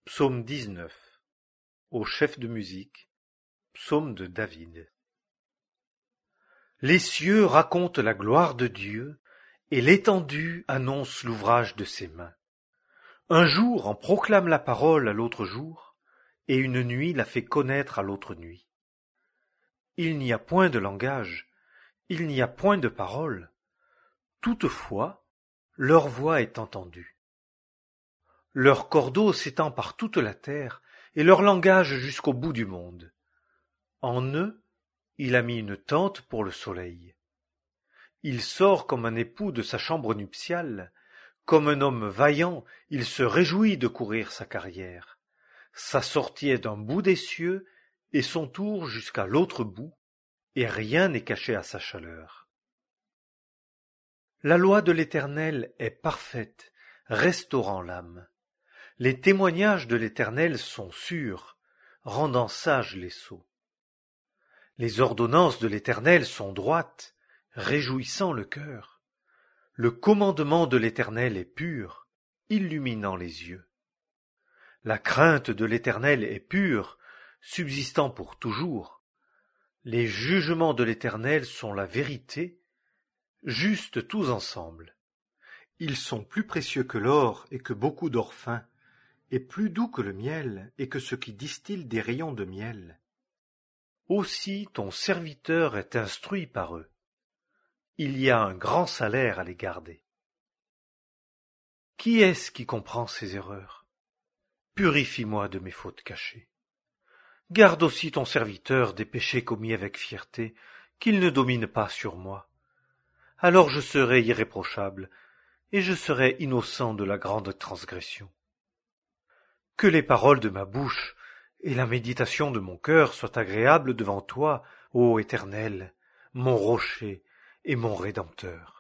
Psaume 19. Au chef de musique. Psaume de David. Les cieux racontent la gloire de Dieu, et l'étendue annonce l'ouvrage de ses mains. Un jour en proclame la parole à l'autre jour, et une nuit la fait connaître à l'autre nuit. Il n'y a point de langage, il n'y a point de parole. Toutefois, leur voix est entendue. Leur cordeau s'étend par toute la terre, et leur langage jusqu'au bout du monde. En eux, il a mis une tente pour le soleil. Il sort comme un époux de sa chambre nuptiale, comme un homme vaillant, il se réjouit de courir sa carrière. Sa sortie est d'un bout des cieux, et son tour jusqu'à l'autre bout, et rien n'est caché à sa chaleur. La loi de l'Éternel est parfaite, restaurant l'âme. Les témoignages de l'Éternel sont sûrs, rendant sages les sots. Les ordonnances de l'Éternel sont droites, réjouissant le cœur. Le commandement de l'Éternel est pur, illuminant les yeux. La crainte de l'Éternel est pure, subsistant pour toujours. Les jugements de l'Éternel sont la vérité, justes tous ensemble. Ils sont plus précieux que l'or et que beaucoup d'or fin, et plus doux que le miel et que ce qui distille des rayons de miel. Aussi ton serviteur est instruit par eux. Il y a un grand salaire à les garder. Qui est-ce qui comprend ces erreurs? Purifie-moi de mes fautes cachées. Garde aussi ton serviteur des péchés commis avec fierté, qu'il ne domine pas sur moi. Alors je serai irréprochable, et je serai innocent de la grande transgression. Que les paroles de ma bouche et la méditation de mon cœur soient agréables devant toi, ô Éternel, mon rocher et mon Rédempteur.